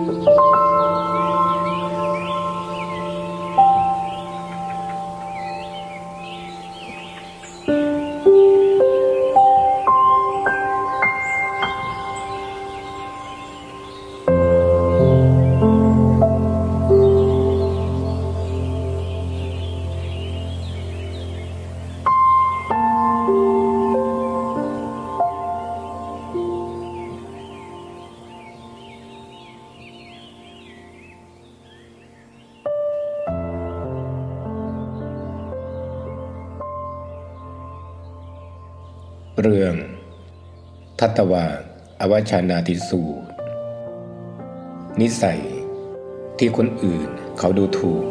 เรื่องทัตตวาอวชานาติสูตรนิสัยที่คนอื่นเขาดูถูก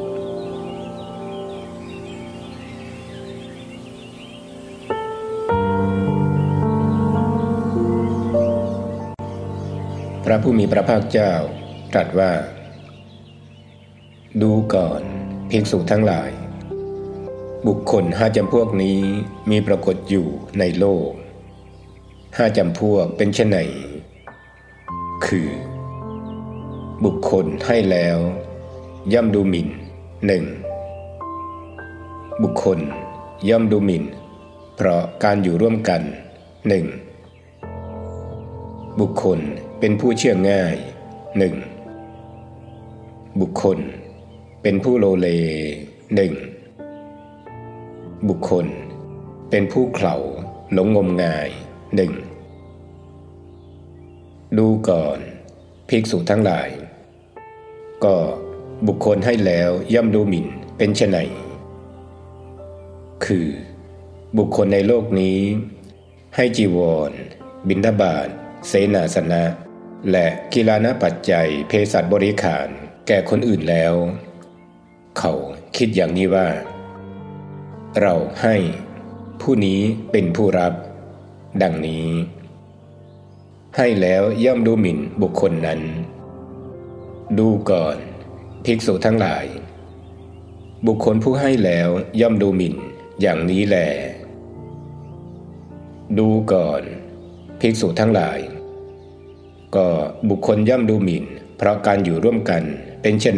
พระผู้มีพระภาคเจ้าตรัสว่าดูก่อนภิกษุทั้งหลายบุคคล5 จำพวกนี้มีปรากฏอยู่ในโลก5 จำพวกเป็นไฉนคือบุคคลให้แล้วย่อมดูหมิ่น 1. บุคคลย่อมดูหมิ่นเพราะการอยู่ร่วมกัน 1. บุคคลเป็นผู้เชื่อง่าย 1. บุคคลเป็นผู้โลเล 1. บุคคลเป็นผู้เขลาหลงงมงาย 1. ดูก่อนภิกษุทั้งหลายก็บุคคลให้แล้วย่อมดูหมิ่นเป็นไฉนคือบุคคลในโลกนี้ให้จีวรบิณฑบาตเสนาสนะและกิลานปัจจัยเภสัชบริขารแก่คนอื่นแล้วเขาคิดอย่างนี้ว่าเราให้ผู้นี้เป็นผู้รับดังนี้ให้แล้วย่อมดูหมิ่นบุคคลนั้นดูก่อนภิกษุทั้งหลายบุคคลผู้ให้แล้วย่อมดูหมิ่นอย่างนี้แลดูก่อนภิกษุทั้งหลายก็บุคคลย่อมดูหมิ่นเพราะการอยู่ร่วมกันเป็นไฉน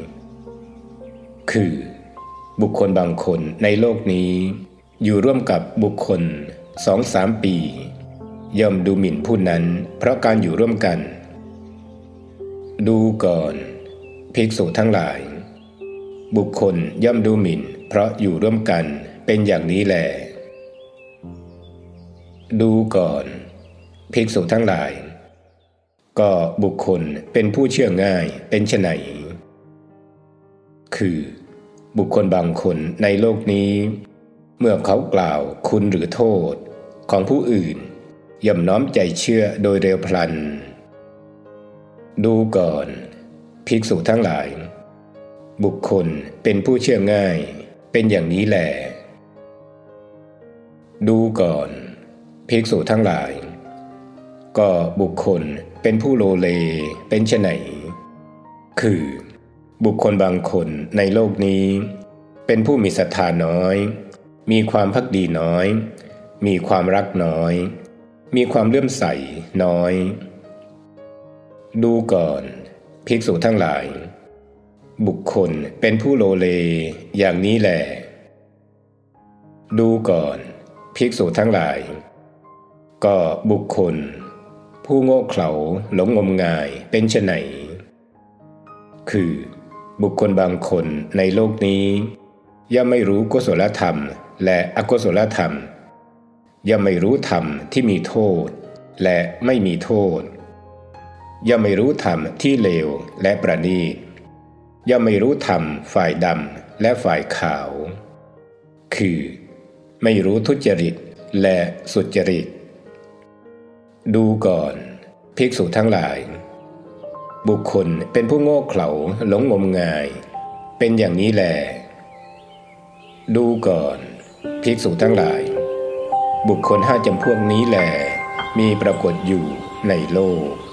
คือบุคคลบางคนในโลกนี้อยู่ร่วมกับบุคคล 2-3 ปีย่อมดูหมิ่นผู้นั้นเพราะการอยู่ร่วมกันดูก่อนภิกษุทั้งหลายบุคคลย่อมดูหมิ่นเพราะอยู่ร่วมกันเป็นอย่างนี้แลดูก่อนภิกษุทั้งหลายก็บุคคลเป็นผู้เชื่อง่ายเป็นไฉนคือบุคคลบางคนในโลกนี้เมื่อเขากล่าวคุณหรือโทษของผู้อื่นย่อมน้อมใจเชื่อโดยเร็วพลันดูก่อนภิกษุทั้งหลายบุคคลเป็นผู้เชื่อง่ายเป็นอย่างนี้แลดูก่อนภิกษุทั้งหลายก็บุคคลเป็นผู้โลเลเป็นไฉนคือบุคคลบางคนในโลกนี้เป็นผู้มีศรัทธาน้อยมีความภักดีน้อยมีความรักน้อยมีความเลื่อมใสน้อยดูก่อนภิกษุทั้งหลายบุคคลเป็นผู้โลเลอย่างนี้แลดูก่อนภิกษุทั้งหลายก็บุคคลผู้โง่เขลาหลงงมงายเป็นไฉนคือบุคคลบางคนในโลกนี้ย่อมไม่รู้กุศลธรรมและอกุศลธรรมย่อมไม่รู้ธรรมที่มีโทษและไม่มีโทษย่อมไม่รู้ธรรมที่เลวและประณีตย่อมไม่รู้ธรรมฝ่ายดำและฝ่ายขาวคือไม่รู้ทุจริตและสุจริตดูก่อนภิกษุทั้งหลายบุคคลเป็นผู้โง่เขลาหลงงมงายเป็นอย่างนี้แลดูก่อนภิกษุทั้งหลายบุคคล5 จำพวกนี้แลมีปรากฏอยู่ในโลก